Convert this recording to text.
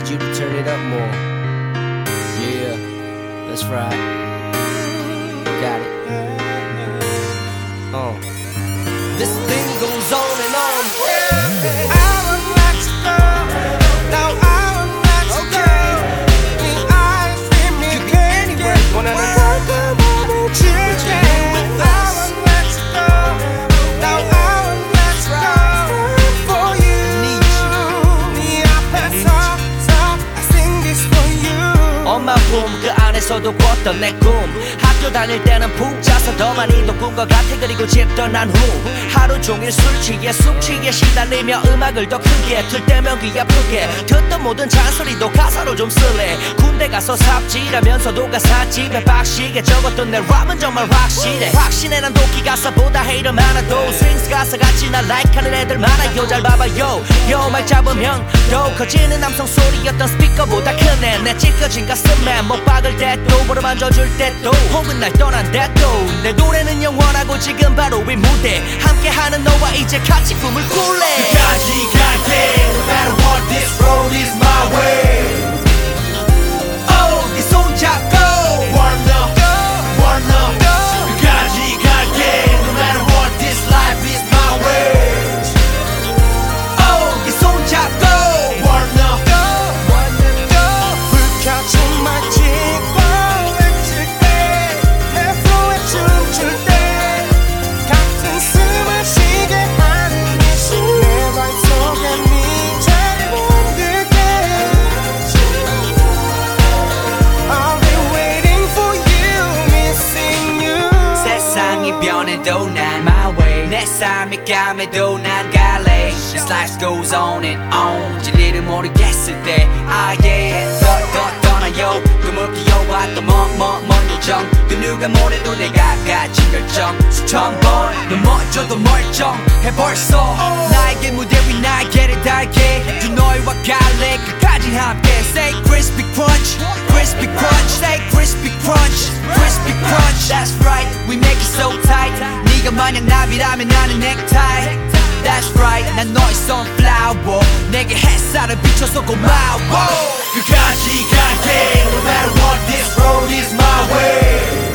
you to turn it up more. Yeah, that's right. Got it. This thing goes on and on. I will let you go. Now I will let you go. 네 eyes fit me anywhere. 원하는 걸다 멈추게. I will let you go. Now I will let you go. For you. 네 앞에서 I sing this for you. 엄마 품 그 안에서도 꿨던 내 꿈. 학교 다닐 때는 푹 자서 더 많이 돋군 것 같아. 그리고 집 떠난 후 하루 종일 술 취해 숙취에 시달리며 음악을 더 크게 틀 때면 귀 아프게 듣던 모든 잔소리도 가사로 좀 쓸래. 군대 가서 삽질하면서도 가사집에 빡시게 적었던 내 랩은 정말 확실해. 확신해 난 도끼 가사보다 헤이터 많아도 스윙스 가사 같이 날 라이크하는 애들 많아요. 잘 봐봐요. 말 잡으면 더 커지는 남성 소리였던 스피커보다 크네. 내 찢겨진 가슴에 못 박을 때도 무릎 만져줄 때도 혹은 날 떠난 때도 내 노래는 영원하고 지금 바로 이 무대 함께하는 너와 이제 같이 꿈을 꿀래. 끝까지 갈게 No matter what this road is my way. Oh 네 손 잡고 Wanna 끝까지 갈게 No matter what this life is my way. Oh 네 손 잡고 Wanna 불켜진 말 찍고 외칠 때내 flow 춤출 때 같은 숨을 쉬게 하는 내 발 속에 네 자리를 만들게. I'll be waiting for you, missing you. 세상이 변해도 난 my way 내 삶이 감해도 난 갈래. This life goes on and on 진리를 모르겠을 때 ah yeah 더 떠나요. 꿈을 키워왔던 먼 요정 그 누가 뭐래도 내가 가진 결정 수천 번 넘어져도 멀쩡해 벌써 나에게 무대 위 날개를 달게 두 너희와 갈래 끝까지 함께 Say crispy crunch crispy crunch Say crispy crunch crispy crunch That's right we make it so tight 네가 만약 나비라면 나는 넥타이 That's right 난 너의 sunflower 내게 햇살을 비춰서 고마워. 끝까지 갈게 No matter what this road is my way.